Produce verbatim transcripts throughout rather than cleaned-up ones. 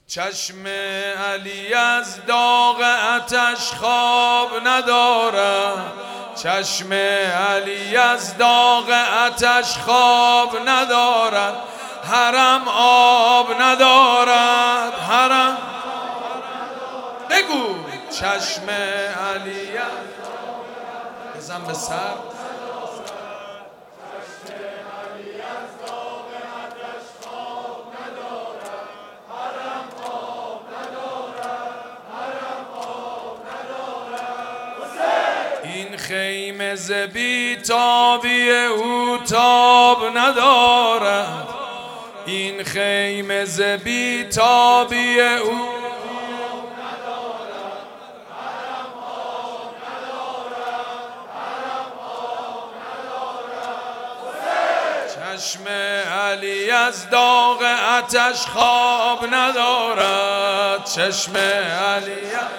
چشم علی از داغ آتش خواب ندارد، چشم علی از داغ آتش خواب ندارد، حرم آب ندارد، حرم بگو چشم علی بزن به سر. این خیمه ز بی‌تابی او تاب ندارد، این خیمه ز بی‌تابی او چشم علی از داغ آتش خواب ندارد، چشم علی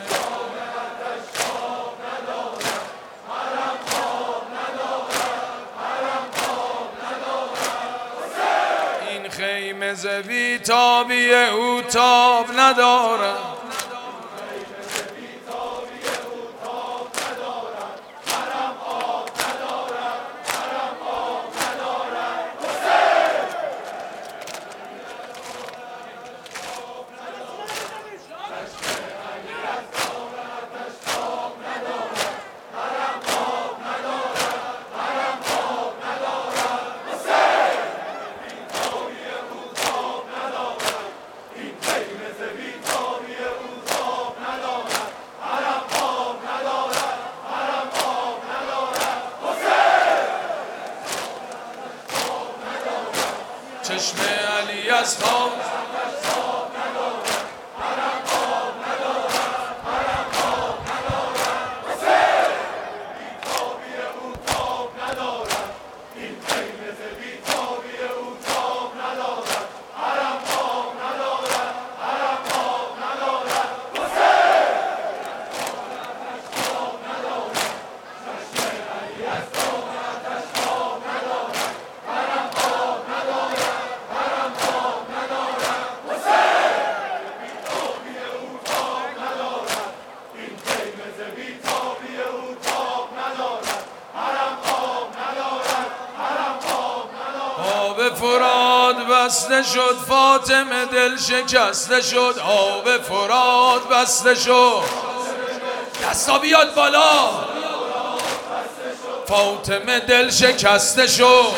خیمه ز بی‌تابی او تاب ندارد، حرم آب ندارد، حرم آب ندارد. چشم علی از خواب فرات بسته شد، فاطمه دل شکسته شد، آب فرات بسته شد، دستا بیاد بالا، فاطمه دل شکسته شد،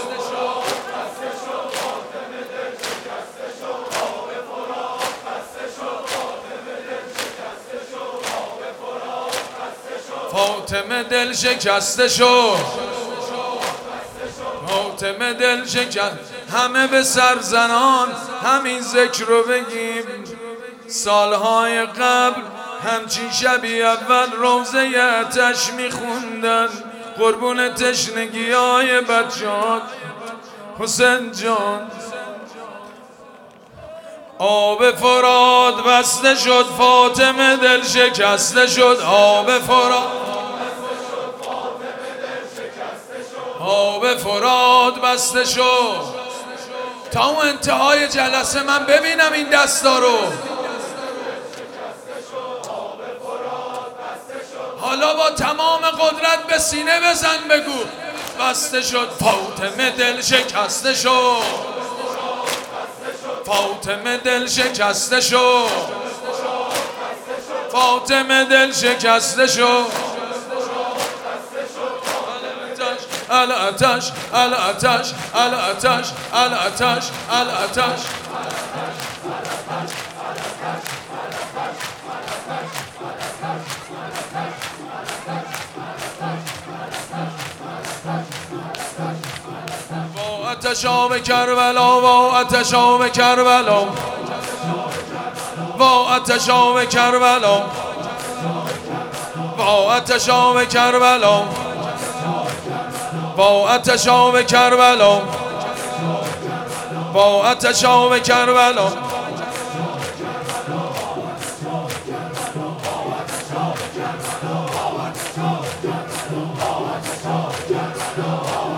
فاطمه دل شکسته شد، فاطمه دل شکست. همه به سر زنان همین ذکر رو بگیم، سالهای قبل همچین شبی اول روزه آتش میخوندن، قربون تشنگی های بچه‌ها حسین جان. آب فرات بسته شد، فاطمه دل شکسته شد، آب فرات آب فرات بسته شد. تا اون انتهای جلسه من ببینم این دستا رو. حالا با تمام قدرت به سینه بزن بگو بسته شد، فاطمه دل شکسته شد، فاطمه دل شکسته شد، فاطمه دل شکسته شد. الاتش الاتش الاتش الاتش الاتش با آتش آب کربلا، با آتش آب کربلا، با آتش آب کربلا، با آتش آب کربلا، با آتش آب کربلا، با آتش آب کربلا.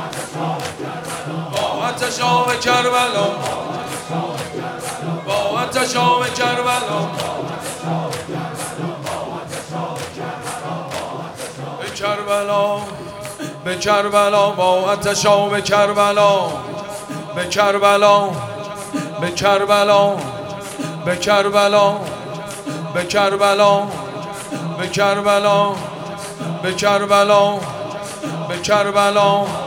با آتش آب کربلا، با آتشام کربلا به کربلا به کربلا با آتشام کربلا به کربلا به کربلا به کربلا به کربلا به کربلا به کربلا به کربلا